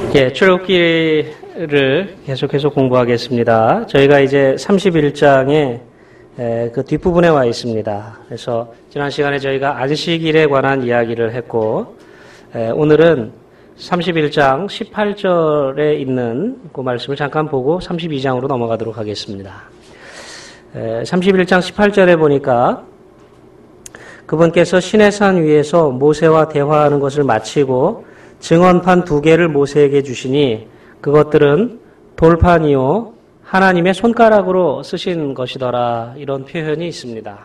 예, 출애굽기를 계속해서 공부하겠습니다. 저희가 이제 31장의 그 뒷부분에 와 있습니다. 그래서 지난 시간에 저희가 안식일에 관한 이야기를 했고, 오늘은 31장 18절에 있는 그 말씀을 잠깐 보고 32장으로 넘어가도록 하겠습니다. 31장 18절에 보니까 그분께서 시내산 위에서 모세와 대화하는 것을 마치고 증언판 2개를 모세에게 주시니 그것들은 돌판이요 하나님의 손가락으로 쓰신 것이더라, 이런 표현이 있습니다.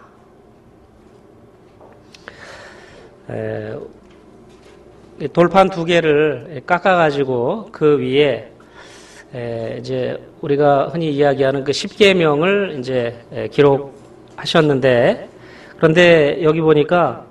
돌판 2개를 깎아가지고 그 위에 이제 우리가 흔히 이야기하는 그 10계명을 이제 기록하셨는데, 그런데 여기 보니까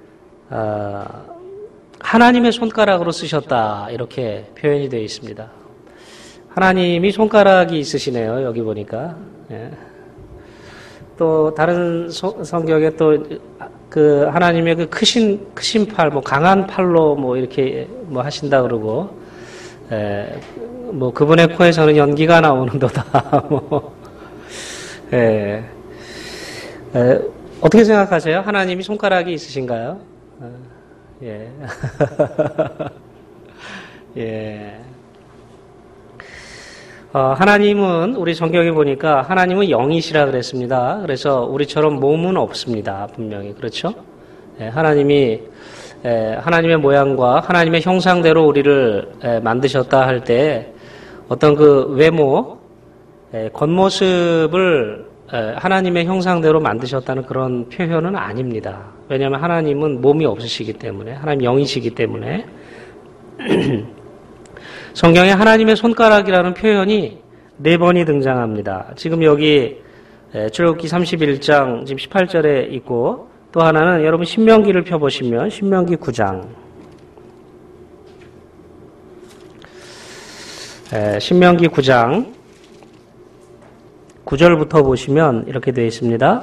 하나님의 손가락으로 쓰셨다, 이렇게 표현이 되어 있습니다. 하나님이 손가락이 있으시네요, 여기 보니까. 예. 또 다른 성경에 또 그 하나님의 그 크신 팔, 뭐 강한 팔로 뭐 이렇게 뭐 하신다 그러고, 뭐 그분의 코에서는 연기가 나오는도다. 뭐. 어떻게 생각하세요? 하나님이 손가락이 있으신가요? 예. 예. 하나님은 우리 성경에 보니까 하나님은 영이시라 그랬습니다. 그래서 우리처럼 몸은 없습니다. 분명히. 그렇죠? 예, 하나님이 하나님의 모양과 하나님의 형상대로 우리를 만드셨다 할 때 어떤 그 외모, 겉모습을 하나님의 형상대로 만드셨다는 그런 표현은 아닙니다. 왜냐하면 하나님은 몸이 없으시기 때문에, 하나님 영이시기 때문에. 성경에 하나님의 손가락이라는 표현이 4번이 등장합니다. 지금 여기 출애굽기 31장 지금 18절에 있고, 또 하나는 여러분 신명기를 펴보시면 신명기 9장, 신명기 9장 9절부터 보시면 이렇게 되어 있습니다.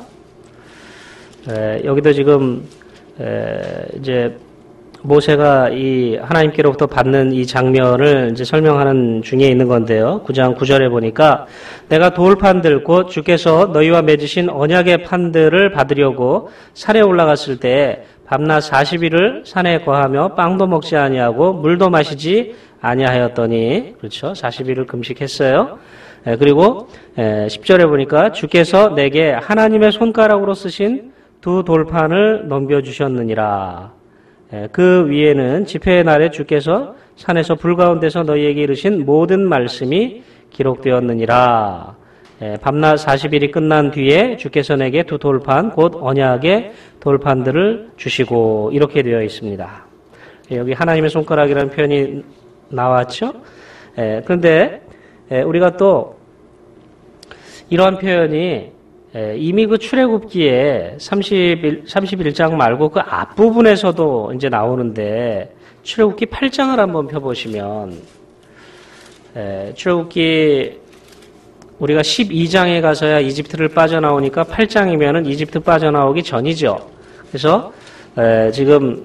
여기도 지금 이제 모세가 이 하나님께로부터 받는 이 장면을 이제 설명하는 중에 있는 건데요. 9장 9절에 보니까 내가 돌판들 곧 주께서 너희와 맺으신 언약의 판들을 받으려고 산에 올라갔을 때 밤낮 40일을 산에 거하며 빵도 먹지 아니하고 물도 마시지 아니하였더니, 그렇죠? 40일을 금식했어요. 그리고 10절에 보니까 주께서 내게 하나님의 손가락으로 쓰신 2 돌판을 넘겨주셨느니라. 그 위에는 집회의 날에 주께서 산에서 불 가운데서 너희에게 이르신 모든 말씀이 기록되었느니라. 밤낮 40일이 끝난 뒤에 주께서 내게 2 돌판 곧 언약의 돌판들을 주시고, 이렇게 되어 있습니다. 여기 하나님의 손가락이라는 표현이 나왔죠. 그런데 우리가 또 이러한 표현이 이미 그 출애굽기에 31장 말고 그 앞부분에서도 이제 나오는데, 출애굽기 8장을 한번 펴보시면, 출애굽기 우리가 12장에 가서야 이집트를 빠져나오니까 8장이면은 이집트 빠져나오기 전이죠. 그래서 지금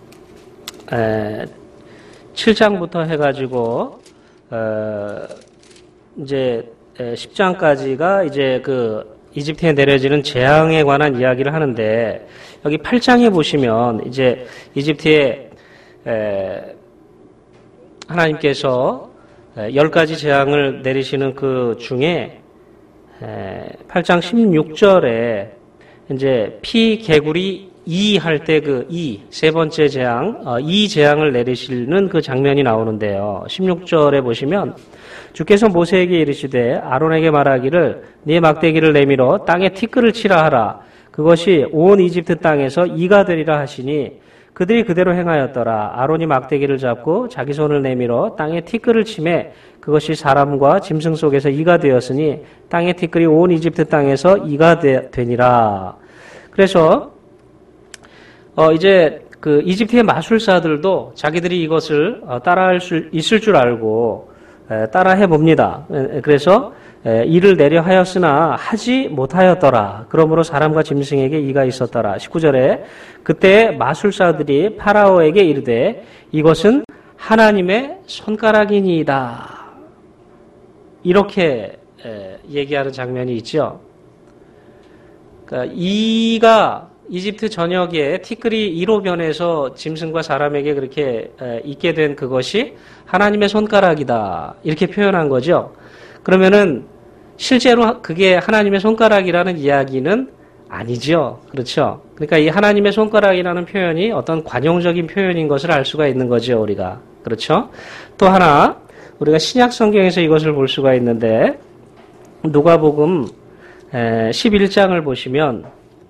7장부터 해가지고 이제 10장까지가 이제 그 이집트에 내려지는 재앙에 관한 이야기를 하는데, 여기 8장에 보시면 이제 이집트에 하나님께서 10가지 재앙을 내리시는 그 중에 8장 16절에 이제 피 개구리 이 할 때 그 세 번째 재앙, 이 재앙을 내리시는 그 장면이 나오는데요. 16절에 보시면 주께서 모세에게 이르시되 아론에게 말하기를 네 막대기를 내밀어 땅에 티끌을 치라 하라. 그것이 온 이집트 땅에서 이가 되리라 하시니 그들이 그대로 행하였더라. 아론이 막대기를 잡고 자기 손을 내밀어 땅에 티끌을 치매 그것이 사람과 짐승 속에서 이가 되었으니 땅의 티끌이 온 이집트 땅에서 이가 되니라. 그래서 이제 그 이집트의 마술사들도 자기들이 이것을 따라할 수 있을 줄 알고 따라해 봅니다. 그래서 이를 내려 하였으나 하지 못하였더라. 그러므로 사람과 짐승에게 이가 있었더라. 19절에 그때 마술사들이 파라오에게 이르되 이것은 하나님의 손가락이니이다. 이렇게 얘기하는 장면이 있죠. 그러니까 이가 이집트 전역에 티끌이 이로 변해서 짐승과 사람에게 그렇게 있게 된 그것이 하나님의 손가락이다. 이렇게 표현한 거죠. 그러면은 실제로 그게 하나님의 손가락이라는 이야기는 아니죠. 그렇죠. 그러니까 이 하나님의 손가락이라는 표현이 어떤 관용적인 표현인 것을 알 수가 있는 거죠, 우리가. 그렇죠. 또 하나, 우리가 신약 성경에서 이것을 볼 수가 있는데, 누가복음 11장을 보시면,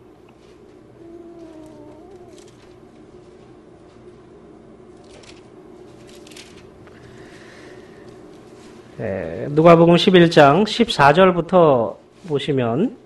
누가복음 11장 14절부터 보시면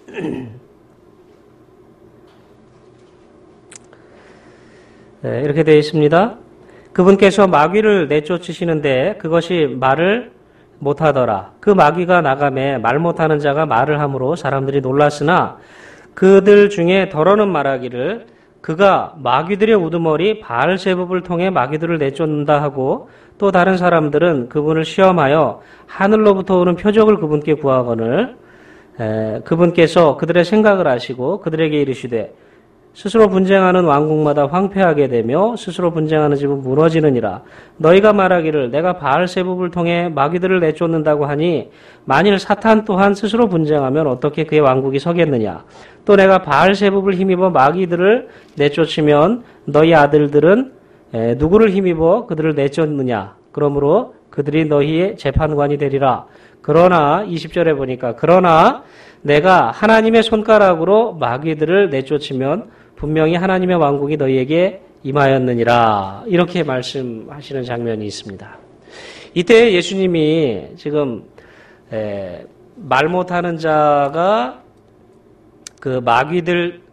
이렇게 되어 있습니다. 그분께서 마귀를 내쫓으시는데 그것이 말을 못하더라. 그 마귀가 나가매 말 못하는 자가 말을 함으로 사람들이 놀랐으나 그들 중에 더러는 말하기를 그가 마귀들의 우두머리 바알세붑을 통해 마귀들을 내쫓는다 하고 또 다른 사람들은 그분을 시험하여 하늘로부터 오는 표적을 그분께 구하거늘 그분께서 그들의 생각을 아시고 그들에게 이르시되 스스로 분쟁하는 왕국마다 황폐하게 되며 스스로 분쟁하는 집은 무너지느니라. 너희가 말하기를 내가 바알세붑을 통해 마귀들을 내쫓는다고 하니 만일 사탄 또한 스스로 분쟁하면 어떻게 그의 왕국이 서겠느냐. 또 내가 바알세붑을 힘입어 마귀들을 내쫓으면 너희 아들들은 누구를 힘입어 그들을 내쫓느냐. 그러므로 그들이 너희의 재판관이 되리라. 그러나 20절에 보니까 그러나 내가 하나님의 손가락으로 마귀들을 내쫓으면 분명히 하나님의 왕국이 너희에게 임하였느니라. 이렇게 말씀하시는 장면이 있습니다. 이때 예수님이 지금 말 못하는 자가 그 마귀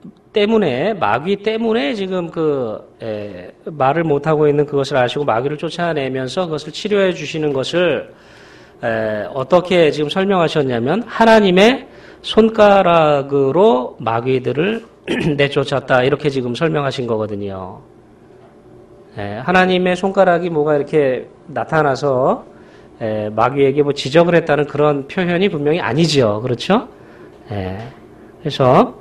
때문에 지금 말을 못하고 있는 그것을 아시고 마귀를 쫓아내면서 그것을 치료해 주시는 것을 어떻게 지금 설명하셨냐면 하나님의 손가락으로 마귀들을 내쫓았다. 이렇게 지금 설명하신 거거든요. 하나님의 손가락이 뭐가 이렇게 나타나서 마귀에게 뭐 지적을 했다는 그런 표현이 분명히 아니죠. 그렇죠? 그래서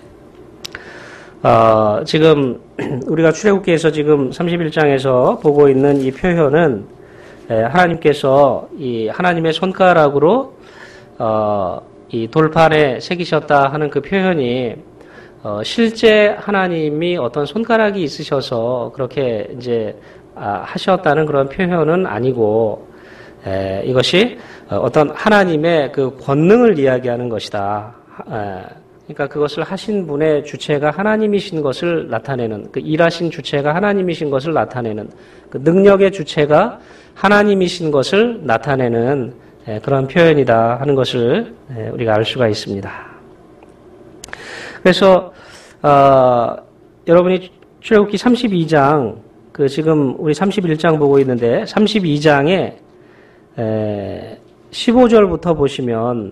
지금 우리가 출애굽기에서 지금 31장에서 보고 있는 이 표현은 하나님께서 이 하나님의 손가락으로 이 돌판에 새기셨다 하는 그 표현이 실제 하나님이 어떤 손가락이 있으셔서 그렇게 이제 하셨다는 그런 표현은 아니고 이것이 어떤 하나님의 그 권능을 이야기하는 것이다. 그러니까 그것을 하신 분의 주체가 하나님이신 것을 나타내는 그 일하신 주체가 하나님이신 것을 나타내는 그 능력의 주체가 하나님이신 것을 나타내는 그런 표현이다 하는 것을 우리가 알 수가 있습니다. 그래서 여러분이 출애굽기 32장 그 지금 우리 31장 보고 있는데 32장에 15절부터 보시면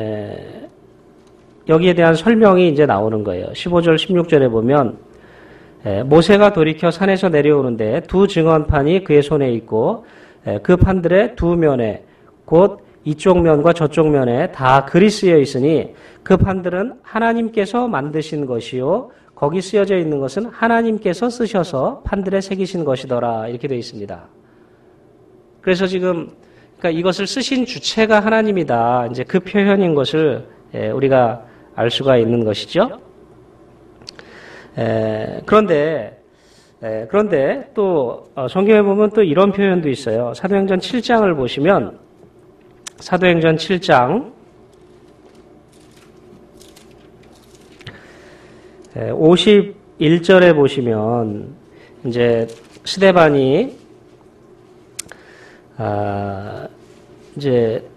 여기에 대한 설명이 이제 나오는 거예요. 15절 16절에 보면 모세가 돌이켜 산에서 내려오는데 두 증언판이 그의 손에 있고 그 판들의 두 면에 곧 이쪽 면과 저쪽 면에 다 글이 쓰여 있으니 그 판들은 하나님께서 만드신 것이요 거기 쓰여져 있는 것은 하나님께서 쓰셔서 판들에 새기신 것이더라. 이렇게 되어 있습니다. 그래서 지금 그러니까 이것을 쓰신 주체가 하나님이다. 이제 그 표현인 것을 우리가 알 수가 있는 것이죠. 그런데 또 성경에 보면 또 이런 표현도 있어요. 사도행전 7장을 보시면 사도행전 7장 51절에 보시면 이제 스데반이 이제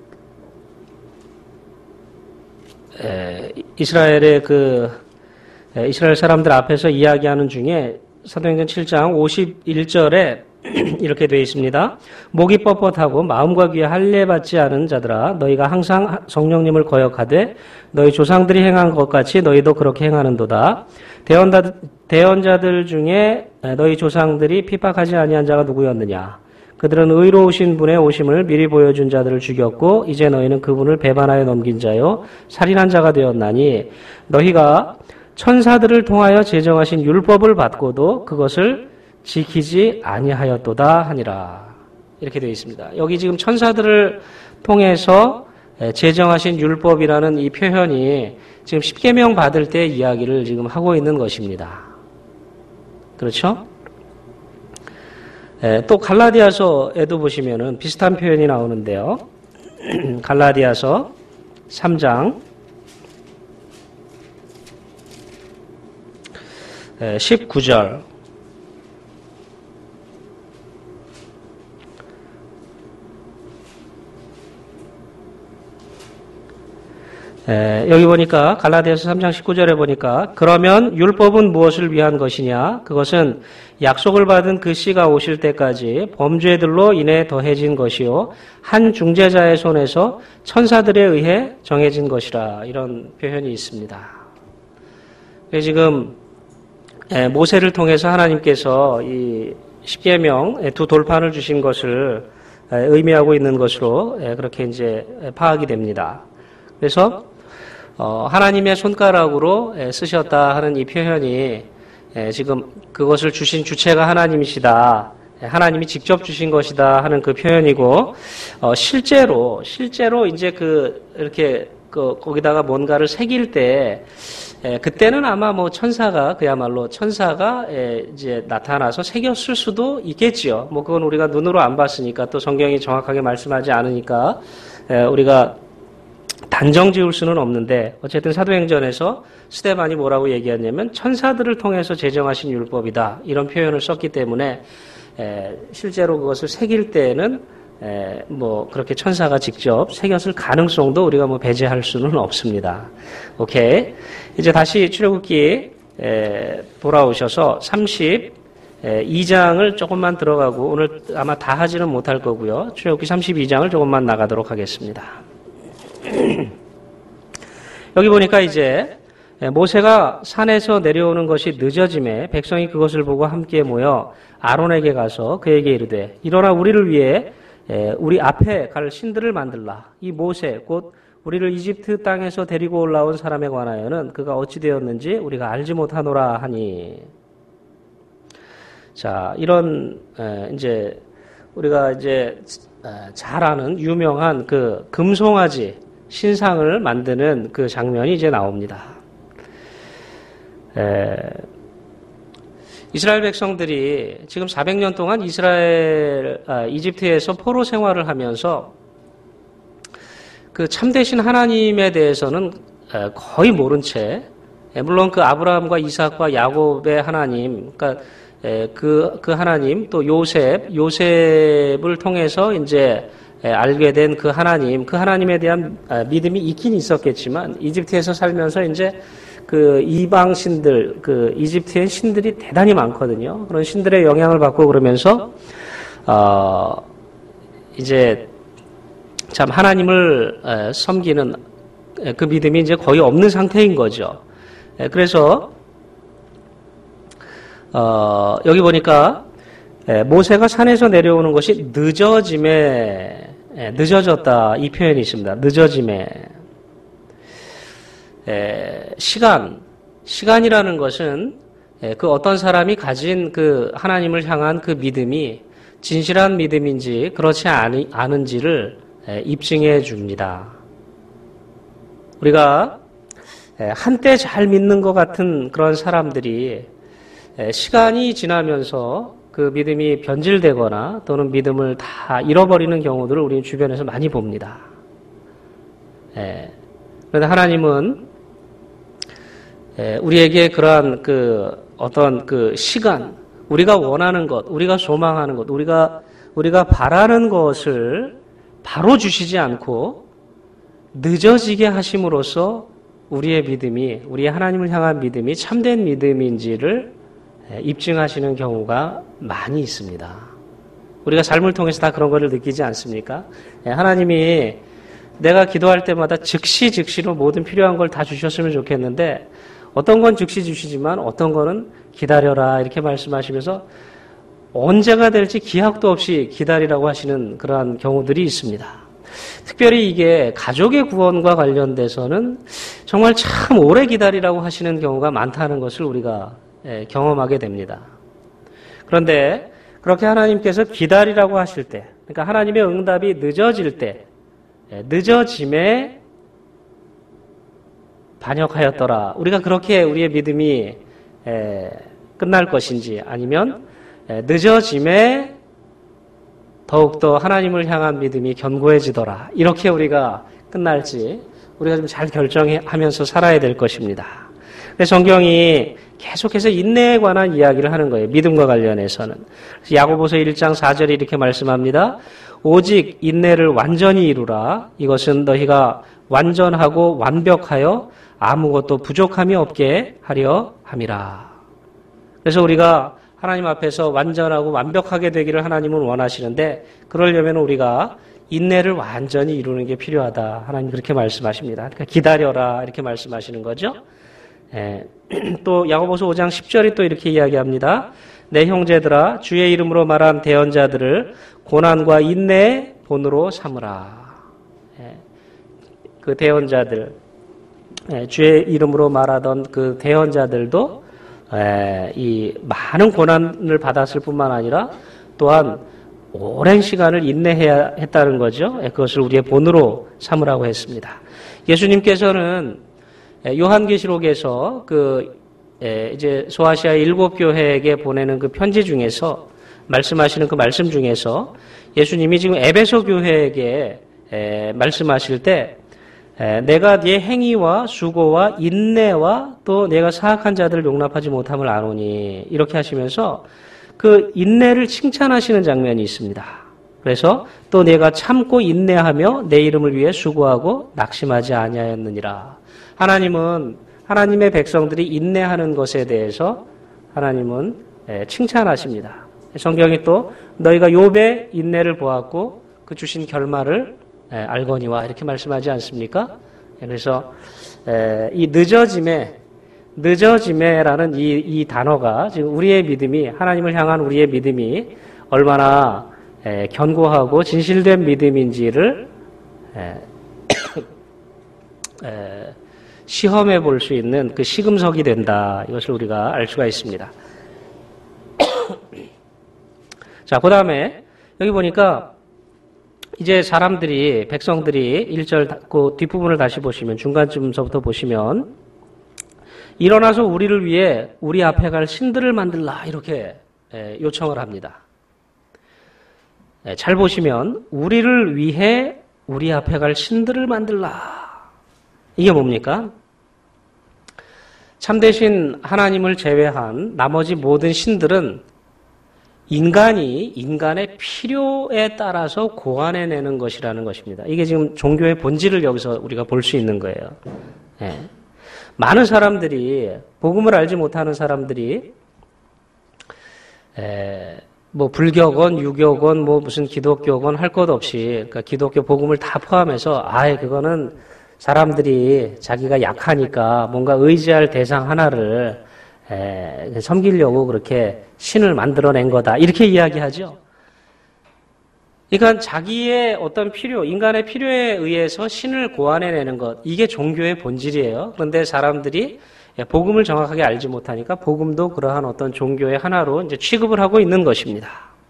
이스라엘의 이스라엘 사람들 앞에서 이야기하는 중에 사도행전 7장 51절에 이렇게 되어 있습니다. 목이 뻣뻣하고 마음과 귀에 할례받지 않은 자들아 너희가 항상 성령님을 거역하되 너희 조상들이 행한 것 같이 너희도 그렇게 행하는도다. 대언자들 중에 너희 조상들이 핍박하지 아니한 자가 누구였느냐? 그들은 의로우신 분의 오심을 미리 보여준 자들을 죽였고 이제 너희는 그분을 배반하여 넘긴 자요 살인한 자가 되었나니 너희가 천사들을 통하여 제정하신 율법을 받고도 그것을 지키지 아니하였도다 하니라. 이렇게 되어 있습니다. 여기 지금 천사들을 통해서 제정하신 율법이라는 이 표현이 지금 십계명 받을 때 이야기를 지금 하고 있는 것입니다. 그렇죠? 또 갈라디아서에도 보시면은 비슷한 표현이 나오는데요. 갈라디아서 3장 19절 여기 보니까 갈라디아서 3장 19절에 보니까 그러면 율법은 무엇을 위한 것이냐? 그것은 약속을 받은 그 씨가 오실 때까지 범죄들로 인해 더해진 것이요 한 중재자의 손에서 천사들에 의해 정해진 것이라. 이런 표현이 있습니다. 지금 모세를 통해서 하나님께서 이 십계명 두 돌판을 주신 것을 의미하고 있는 것으로 그렇게 이제 파악이 됩니다. 그래서 하나님의 손가락으로 쓰셨다 하는 이 표현이 지금 그것을 주신 주체가 하나님이시다. 하나님이 직접 주신 것이다 하는 그 표현이고, 실제로 이제 이렇게 거기다가 뭔가를 새길 때, 그때는 아마 뭐 그야말로 천사가 이제 나타나서 새겼을 수도 있겠지요. 뭐 그건 우리가 눈으로 안 봤으니까 또 성경이 정확하게 말씀하지 않으니까, 우리가 단정 지을 수는 없는데 어쨌든 사도행전에서 스데반이 뭐라고 얘기했냐면 천사들을 통해서 제정하신 율법이다 이런 표현을 썼기 때문에 실제로 그것을 새길 때는 뭐 그렇게 천사가 직접 새겼을 가능성도 우리가 뭐 배제할 수는 없습니다. 오케이. 이제 다시 출애굽기 돌아오셔서 32장을 조금만 들어가고 오늘 아마 다 하지는 못할 거고요. 출애굽기 32장을 조금만 나가도록 하겠습니다. 여기 보니까 이제 모세가 산에서 내려오는 것이 늦어짐에 백성이 그것을 보고 함께 모여 아론에게 가서 그에게 이르되 일어나 우리를 위해 우리 앞에 갈 신들을 만들라. 이 모세 곧 우리를 이집트 땅에서 데리고 올라온 사람에 관하여는 그가 어찌 되었는지 우리가 알지 못하노라 하니. 자, 이런 이제 우리가 이제 잘 아는 유명한 그 금송아지 신상을 만드는 그 장면이 이제 나옵니다. 이스라엘 백성들이 지금 400년 동안 이집트에서 포로 생활을 하면서 그 참되신 하나님에 대해서는 거의 모른 채, 물론 그 아브라함과 이삭과 야곱의 하나님, 그러니까 그 하나님, 또 요셉을 통해서 이제 알게 된 그 하나님에 대한 믿음이 있긴 있었겠지만, 이집트에서 살면서 이제 그 이방 신들, 그 이집트의 신들이 대단히 많거든요. 그런 신들의 영향을 받고 그러면서, 이제 참 하나님을 섬기는 그 믿음이 이제 거의 없는 상태인 거죠. 그래서, 여기 보니까 모세가 산에서 내려오는 것이 늦어졌다 이 표현이 있습니다. 늦어짐에 시간이라는 것은 그 어떤 사람이 가진 그 하나님을 향한 그 믿음이 진실한 믿음인지 그렇지 않은지를 입증해 줍니다. 우리가 한때 잘 믿는 것 같은 그런 사람들이 시간이 지나면서 그 믿음이 변질되거나 또는 믿음을 다 잃어버리는 경우들을 우리 주변에서 많이 봅니다. 그런데 하나님은 우리에게 그러한 그 어떤 그 시간, 우리가 원하는 것, 우리가 소망하는 것, 우리가 바라는 것을 바로 주시지 않고 늦어지게 하심으로써 우리의 믿음이, 우리의 하나님을 향한 믿음이 참된 믿음인지를 입증하시는 경우가 많이 있습니다. 우리가 삶을 통해서 다 그런 것을 느끼지 않습니까? 하나님이 내가 기도할 때마다 즉시로 모든 필요한 걸 다 주셨으면 좋겠는데 어떤 건 즉시 주시지만 어떤 거는 기다려라 이렇게 말씀하시면서 언제가 될지 기약도 없이 기다리라고 하시는 그러한 경우들이 있습니다. 특별히 이게 가족의 구원과 관련돼서는 정말 참 오래 기다리라고 하시는 경우가 많다는 것을 우리가 경험하게 됩니다. 그런데 그렇게 하나님께서 기다리라고 하실 때, 그러니까 하나님의 응답이 늦어질 때, 늦어짐에 반역하였더라. 우리가 그렇게 우리의 믿음이 끝날 것인지 아니면 늦어짐에 더욱더 하나님을 향한 믿음이 견고해지더라. 이렇게 우리가 끝날지 우리가 좀 잘 결정하면서 살아야 될 것입니다. 그래서 성경이 계속해서 인내에 관한 이야기를 하는 거예요. 믿음과 관련해서는. 그래서 야고보서 1장 4절에 이렇게 말씀합니다. 오직 인내를 완전히 이루라. 이것은 너희가 완전하고 완벽하여 아무것도 부족함이 없게 하려 함이라. 그래서 우리가 하나님 앞에서 완전하고 완벽하게 되기를 하나님은 원하시는데 그러려면 우리가 인내를 완전히 이루는 게 필요하다. 하나님 그렇게 말씀하십니다. 그러니까 기다려라 이렇게 말씀하시는 거죠. 또 야고보서 5장 10절이 또 이렇게 이야기합니다. 내 형제들아 주의 이름으로 말한 대언자들을 고난과 인내의 본으로 삼으라. 그 대언자들 주의 이름으로 말하던 그 대언자들도 이 많은 고난을 받았을 뿐만 아니라 또한 오랜 시간을 인내해야 했다는 거죠. 그것을 우리의 본으로 삼으라고 했습니다. 예수님께서는 요한계시록에서 이제 소아시아 7교회에게 보내는 그 편지 중에서 말씀하시는 그 말씀 중에서 예수님이 지금 에베소 교회에게 말씀하실 때 내가 네 행위와 수고와 인내와 또 내가 사악한 자들을 용납하지 못함을 아노니 이렇게 하시면서 그 인내를 칭찬하시는 장면이 있습니다. 그래서 또 내가 참고 인내하며 내 이름을 위해 수고하고 낙심하지 아니하였느니라. 하나님은 하나님의 백성들이 인내하는 것에 대해서 하나님은 칭찬하십니다. 성경이 또 너희가 욥의 인내를 보았고 그 주신 결말을 알거니와 이렇게 말씀하지 않습니까? 그래서 이 늦어짐에라는 이 단어가 지금 우리의 믿음이 하나님을 향한 우리의 믿음이 얼마나 견고하고 진실된 믿음인지를 시험해 볼 수 있는 그 시금석이 된다. 이것을 우리가 알 수가 있습니다. 자, 그 다음에 여기 보니까 이제 백성들이 1절 그 뒷부분을 다시 보시면 중간쯤서부터 보시면 일어나서 우리를 위해 우리 앞에 갈 신들을 만들라 이렇게 요청을 합니다. 잘 보시면 우리를 위해 우리 앞에 갈 신들을 만들라. 이게 뭡니까? 참되신 하나님을 제외한 나머지 모든 신들은 인간의 필요에 따라서 고안해내는 것이라는 것입니다. 이게 지금 종교의 본질을 여기서 우리가 볼 수 있는 거예요. 많은 사람들이, 복음을 알지 못하는 사람들이, 불교건, 유교건, 무슨 기독교건 할 것 없이, 그러니까 기독교 복음을 다 포함해서, 그거는 사람들이 자기가 약하니까 뭔가 의지할 대상 하나를 섬기려고 그렇게 신을 만들어낸 거다. 이렇게 이야기하죠. 그러니까 자기의 어떤 인간의 필요에 의해서 신을 고안해내는 것, 이게 종교의 본질이에요. 그런데 사람들이 복음을 정확하게 알지 못하니까 복음도 그러한 어떤 종교의 하나로 이제 취급을 하고 있는 것입니다.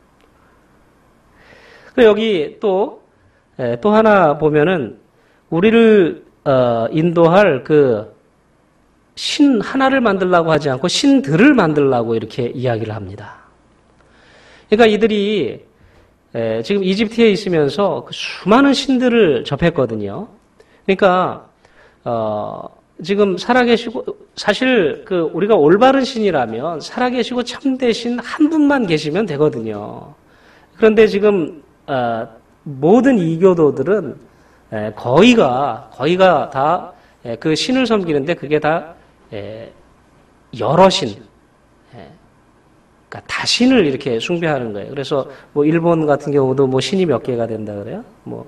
그리고 여기 또 하나 보면은 우리를 인도할 그 신 하나를 만들라고 하지 않고 신들을 만들라고 이렇게 이야기를 합니다. 그러니까 이들이 지금 이집트에 있으면서 그 수많은 신들을 접했거든요. 그러니까 지금 살아계시고 사실 우리가 올바른 신이라면 살아계시고 참되신 한 분만 계시면 되거든요. 그런데 지금 모든 이교도들은 거의가 다 그 신을 섬기는데 그게 다 여러 신, 그러니까 다신을 이렇게 숭배하는 거예요. 그래서 뭐 일본 같은 경우도 뭐 신이 몇 개가 된다 그래요? 뭐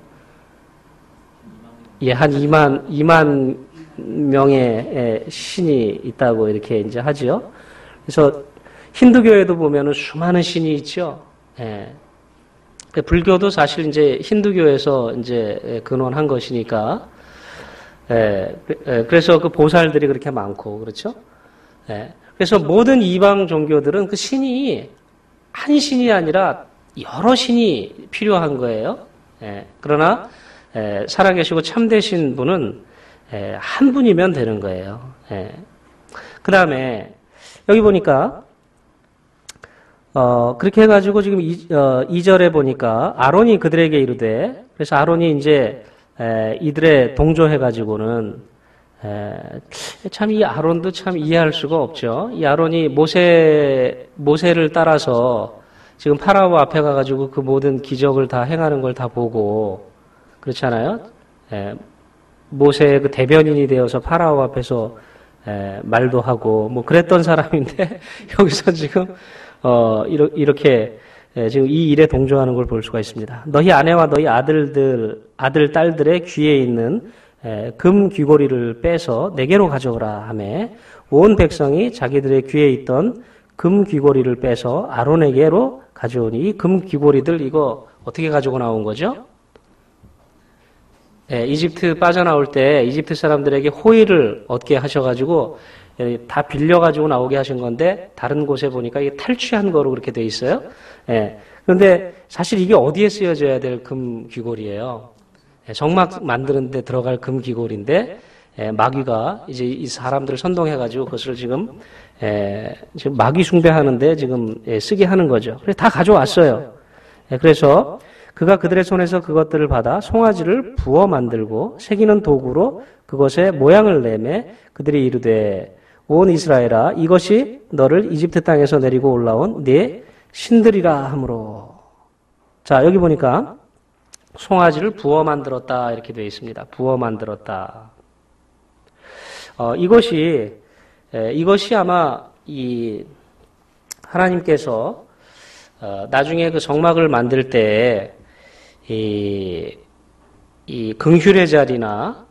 예, 한 2만 명의 신이 있다고 이렇게 이제 하지요. 그래서 힌두교에도 보면은 수많은 신이 있죠. 예. 불교도 사실 이제 힌두교에서 이제 근원한 것이니까, 예. 그래서 그 보살들이 그렇게 많고, 그렇죠? 예. 그래서 모든 이방 종교들은 그 신이 한 신이 아니라 여러 신이 필요한 거예요. 예. 그러나, 살아계시고 참되신 분은 한 분이면 되는 거예요. 그 다음에, 여기 보니까, 그렇게 해가지고 지금 2절에 보니까 아론이 그들에게 이르되, 그래서 아론이 이제, 이들의 동조해가지고는, 참 이 아론도 참 이해할 수가 없죠. 이 아론이 모세를 따라서 지금 파라오 앞에 가가지고 그 모든 기적을 다 행하는 걸 다 보고, 그렇잖아요. 모세의 그 대변인이 되어서 파라오 앞에서 말도 하고 뭐 그랬던 사람인데 여기서 지금 이렇게 지금 이 일에 동조하는 걸 볼 수가 있습니다. 너희 아내와 너희 아들 딸들의 귀에 있는 금 귀고리를 빼서 내게로 가져오라 하매 온 백성이 자기들의 귀에 있던 금 귀고리를 빼서 아론에게로 가져오니 이 금 귀고리들 이거 어떻게 가지고 나온 거죠? 이집트 빠져나올 때 이집트 사람들에게 호의를 얻게 하셔가지고 다 빌려가지고 나오게 하신 건데 다른 곳에 보니까 이게 탈취한 거로 그렇게 돼 있어요. 그런데 사실 이게 어디에 쓰여져야 될 금 귀골이에요. 정막 만드는 데 들어갈 금 귀골인데 마귀가 이제 이 사람들을 선동해가지고 그것을 지금 마귀 숭배하는데 지금 쓰게 하는 거죠. 그래서 다 가져왔어요. 그래서 그가 그들의 손에서 그것들을 받아 송아지를 부어 만들고 새기는 도구로 그것의 모양을 내매 그들이 이르되 온 이스라엘아 이것이 너를 이집트 땅에서 내리고 올라온 네 신들이라 하므로. 자, 여기 보니까 송아지를 부어 만들었다 이렇게 되어 있습니다. 부어 만들었다. 이것이 아마 이 하나님께서 나중에 그 성막을 만들 때 이 긍휼의 자리나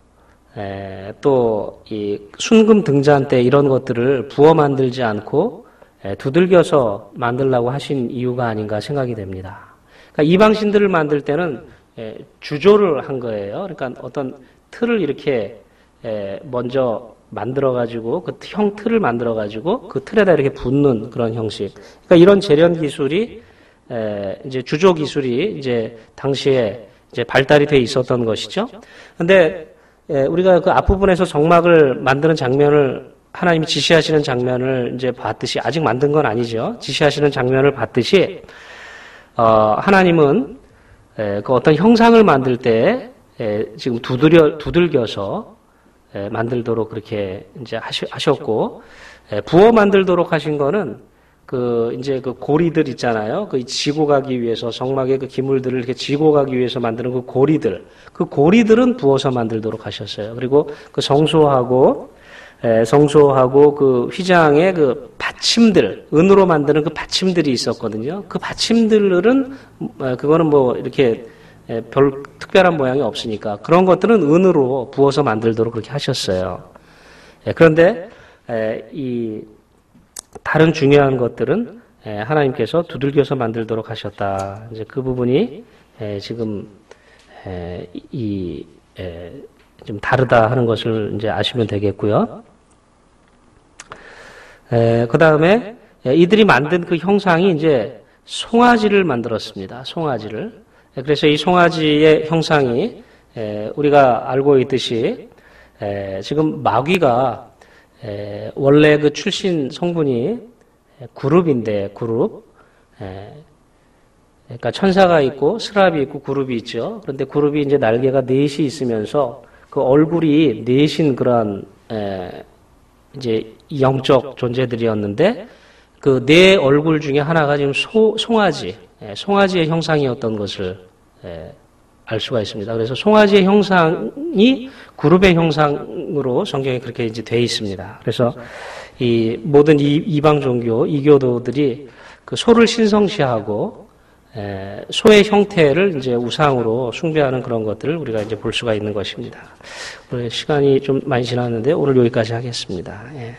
또 이 순금 등잔 때 이런 것들을 부어 만들지 않고 두들겨서 만들라고 하신 이유가 아닌가 생각이 됩니다. 그러니까 이방 신들을 만들 때는 주조를 한 거예요. 그러니까 어떤 틀을 이렇게 먼저 만들어가지고 그 틀을 만들어가지고 그 틀에다 이렇게 붓는 그런 형식. 그러니까 이런 재련 기술이 이제 주조 기술이 이제 당시에 이제 발달이 돼 있었던 것이죠. 근데 우리가 그 앞부분에서 정막을 만드는 장면을 하나님이 지시하시는 장면을 이제 봤듯이 아직 만든 건 아니죠. 지시하시는 장면을 봤듯이 하나님은 그 어떤 형상을 만들 때 지금 두들겨서 만들도록 그렇게 이제 하셨고 부어 만들도록 하신 거는 이제 그 고리들 있잖아요. 그 지고 가기 위해서 성막의 그 기물들을 이렇게 지고 가기 위해서 만드는 그 고리들은 부어서 만들도록 하셨어요. 그리고 그 성소하고 그 휘장의 그 받침들, 은으로 만드는 그 받침들이 있었거든요. 그 받침들은 그거는 뭐 이렇게 별 특별한 모양이 없으니까 그런 것들은 은으로 부어서 만들도록 그렇게 하셨어요. 그런데 이 다른 중요한 것들은 하나님께서 두들겨서 만들도록 하셨다. 이제 그 부분이 지금 좀 다르다 하는 것을 이제 아시면 되겠고요. 그 다음에 이들이 만든 그 형상이 이제 송아지를 만들었습니다. 송아지를. 그래서 이 송아지의 형상이 우리가 알고 있듯이 지금 마귀가 원래 그 출신 성분이 그룹인데 그룹. 그러니까 천사가 있고 스랍이 있고 그룹이 있죠. 그런데 그룹이 이제 날개가 넷이 있으면서 그 얼굴이 넷인 그런 이제 영적 존재들이었는데 그 네 얼굴 중에 하나가 지금 송아지의 형상이었던 것을 알 수가 있습니다. 그래서 송아지의 형상이 그룹의 형상으로 성경에 그렇게 이제 돼 있습니다. 그래서 이 모든 이방 종교, 이교도들이 그 소를 신성시하고 소의 형태를 이제 우상으로 숭배하는 그런 것들을 우리가 이제 볼 수가 있는 것입니다. 오늘 시간이 좀 많이 지났는데 오늘 여기까지 하겠습니다. 예.